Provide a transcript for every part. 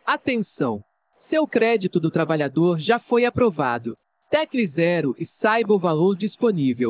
Atenção! Seu crédito do trabalhador já foi aprovado. Tecle 0 e saiba o valor disponível.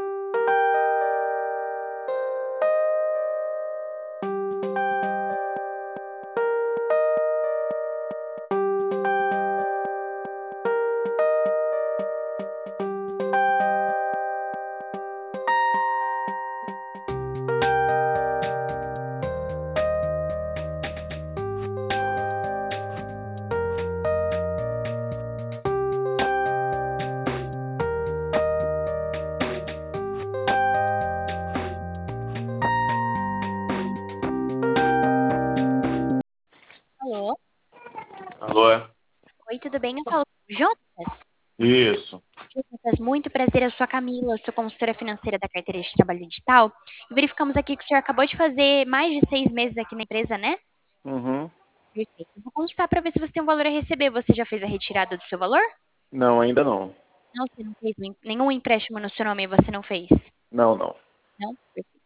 Alô? Alô? Oi, tudo bem? Eu falo com o Jonas. Isso. Jonas, muito prazer, eu sou a Camila, eu sou consultora financeira da carteira de trabalho digital. E verificamos aqui que o senhor acabou de fazer mais de 6 meses aqui na empresa, né? Uhum. Perfeito. Eu vou consultar para ver se você tem um valor a receber. Você já fez a retirada do seu valor? Não, ainda não. Não, você não fez nenhum empréstimo no seu nome, você não fez? Não, não. Não? Perfeito.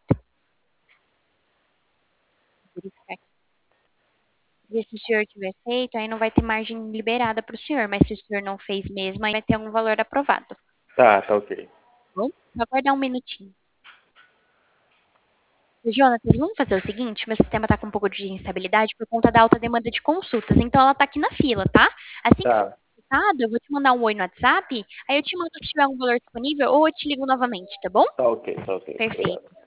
Vou verificar aqui. Ver se o senhor tiver feito, aí não vai ter margem liberada para o senhor, mas se o senhor não fez mesmo, aí vai ter algum valor aprovado. Tá ok. Bom, só aguardar um minutinho. Jonatas, vamos fazer o seguinte: meu sistema está com um pouco de instabilidade por conta da alta demanda de consultas, então ela está aqui na fila, tá? Assim que for Tá. resultado, eu vou te mandar um oi no WhatsApp, aí eu te mando se tiver um valor disponível ou eu te ligo novamente, tá bom? Tá ok. Perfeito. Obrigado.